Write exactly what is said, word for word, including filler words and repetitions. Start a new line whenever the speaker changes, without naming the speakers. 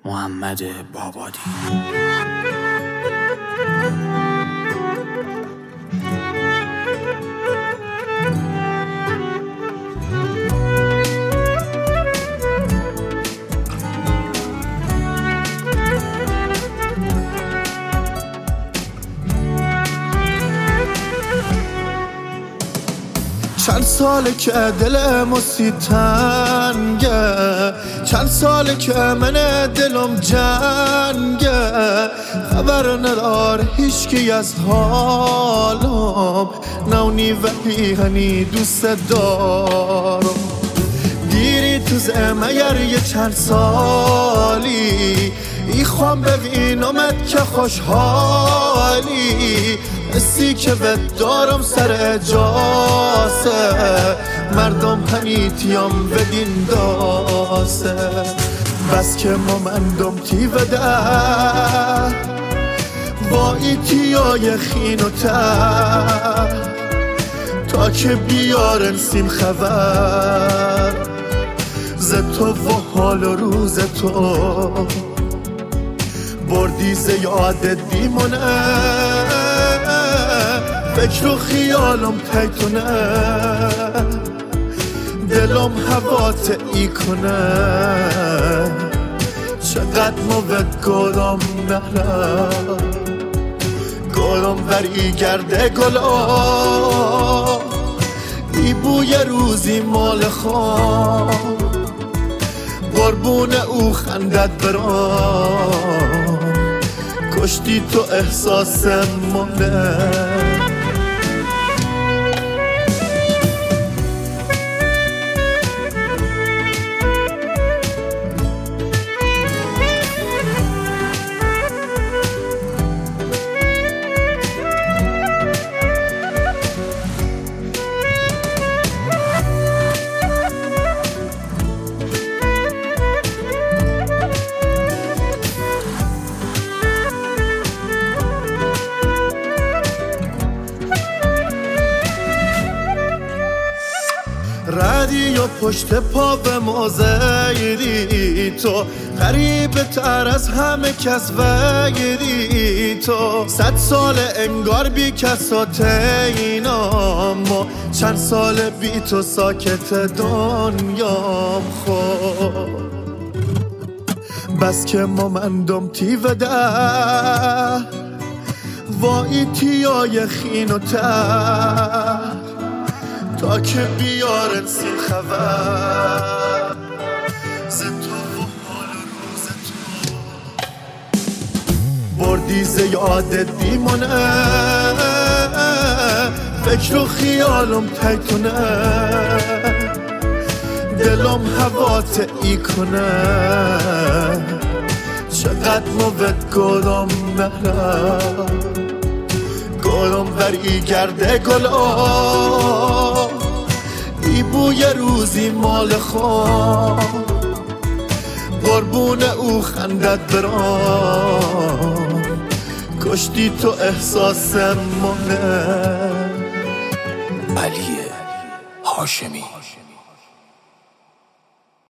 محمد بابادی.
چند ساله که دل موسی تنگه، چند ساله که من دلم جنگه، خبر نداره هیچکی از حالم، نونی ولی هنی دوست دارم. دیری تو زمیر یه چند سالی ای خوام ببینمت که خوشحالی، حسی که بد دارم سر اجاسه، مردم پنیتیم بدین داسه. بس که مومندم تی وده با ایتیای خین و ته، تا که بیارن سیم خبر ز تو و حال و روز تو، بردی زیادت بیمونه، فکر و خیالم تیتونه، دلم هوات ای کنه، چقدر موت گلم نهره، گلم بری گرده گلا، ای بوی روزی مال خواه، قربون او خندت برام، کشتی تو احساس منه. ردی و پشت پا به موزیدی تو، غریب تر از همه کس ویدی تو، صد سال انگار بی کسات اینام، و چند سال بی تو ساکت دنیام خود. بس که مومندم تی وده با ایتیای خین و ته، تا که بیارن سیم خبر ز تو و حال و روز تو، بردی زیادت بیمونه، فکر و خیالم تیتونه، دلم هوات ای کنه، چقدر موت گلم نهره، گلم بری گرده گلا، ای بوی روزی مال خواه، قربون او خندت برام، کشتی تو احساس منه.
علی هاشمی.